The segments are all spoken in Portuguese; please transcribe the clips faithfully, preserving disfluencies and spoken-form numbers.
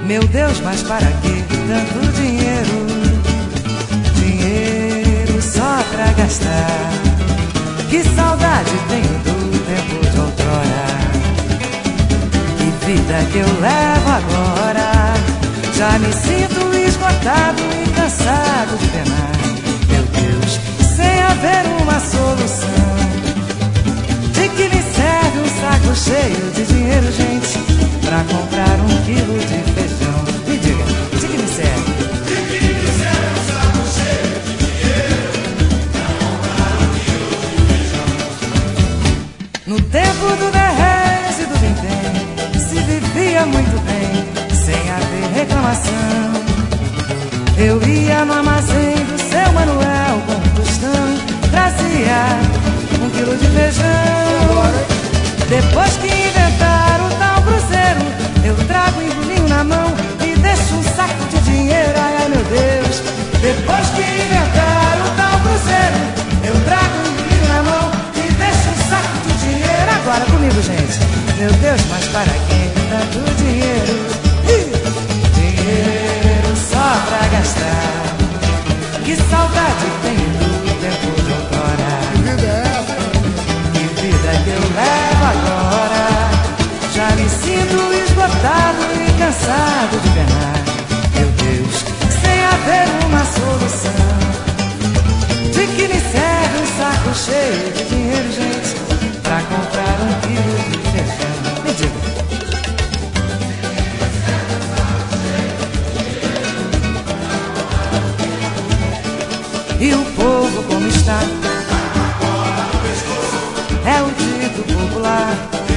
Meu Deus, mas para que tanto dinheiro? Dinheiro só pra gastar. Que saudade tenho do tempo de outrora. Que vida que eu levo agora. Já me sinto esgotado e cansado de penar. Meu Deus, sem haver uma solução. De que me serve um saco cheio de dinheiro, gente, pra comprar um quilo de feijão? Me diga, de que me serve? De que me serve um saco cheio de dinheiro pra comprar um quilo de feijão? No tempo do dez e do vintém se vivia muito bem, sem haver reclamação. Eu ia no armazém do seu Manuel com um tostão, trazia um quilo de feijão. Depois que inventaram o tal cruzeiro, eu trago um embrulhinho na mão e deixo um saco de dinheiro. Ai, ai, meu Deus. Depois que inventaram o tal cruzeiro, eu trago um embrulhinho na mão e deixo um saco de dinheiro. Agora comigo, gente. Meu Deus, mas para que tanto dinheiro? Dinheiro só pra gastar. Que saudade tenho do tempo de outrora. Que vida é essa? Que vida que eu levo agora. Já me sinto esgotado e cansado de penar. Meu Deus, sem haver uma solução. De que me serve um saco cheio de dinheiro, gente, pra comprar um quilo de feijão? Me diga. E o povo como está? É o dito popular.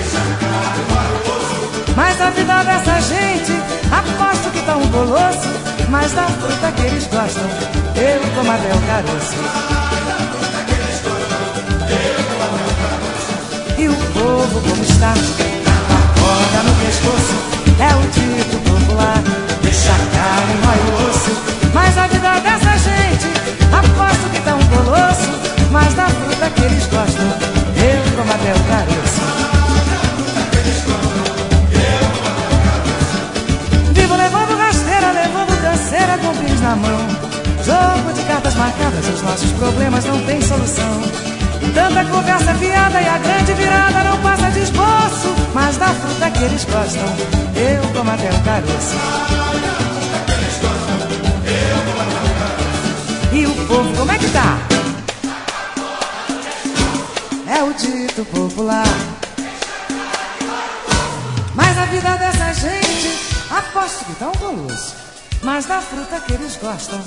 Mas a vida dessa gente, aposto que tá um colosso. Mas da fruta que eles gostam, eu como até o caroço. E o povo como está? A corda no pescoço, é o dito popular. Deixa a carne, rói o osso. Mas a vida dessa gente, aposto que tá um colosso. Mas da fruta que eles gostam, eu como até o caroço. Vivo levando rasteira, levando canseira com pins na mão. Jogo de cartas marcadas, os nossos problemas não têm solução. Tanta conversa fiada e a grande virada não passa de esboço. Mas da fruta que eles gostam, eu como até o caroço. E o povo como é que tá? É o dito popular. Mas a vida dessa gente, aposto que tá um colosso. Mas da fruta que eles gostam.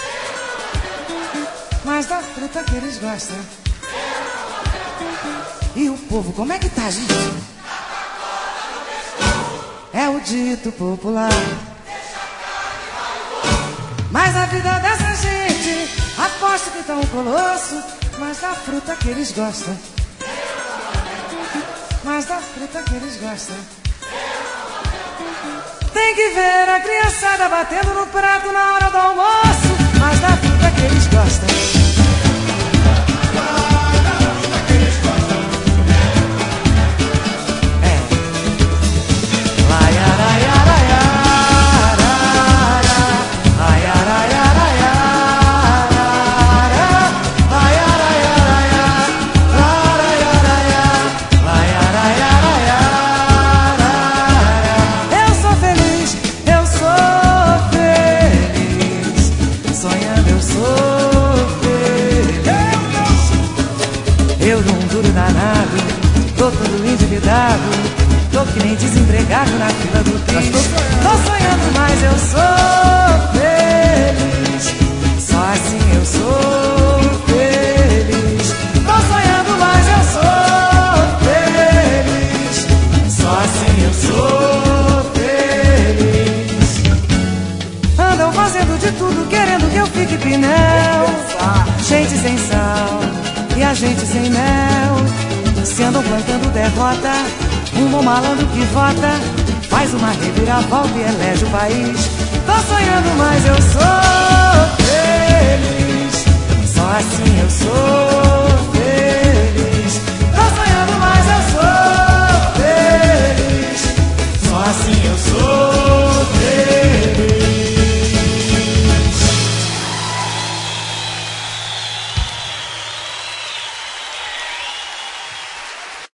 Mas da fruta que eles gostam. E o povo como é que tá, gente? É o dito popular. Mas a vida dessa gente, aposto que tá um colosso. Mas da fruta que eles gostam. Mas da fruta que eles gostam. Tem que ver a criançada batendo no prato na hora do almoço. Mas da fruta que eles gostam. Tô todo endividado, tô que nem desempregado na fila do Pix. Tô sonhando, mas eu sou feliz. Só assim eu sou feliz. Tô sonhando, mas eu sou feliz. Só assim eu sou feliz. Andam fazendo de tudo, querendo que eu fique pinel. Gente sem sal e a gente sem mel. Se andam plantando derrota, um bom malandro que vota faz uma reviravolta e elege o país. Tô sonhando, mas eu sou feliz. Só assim eu sou feliz. Tô sonhando, mas eu sou feliz. Só assim eu sou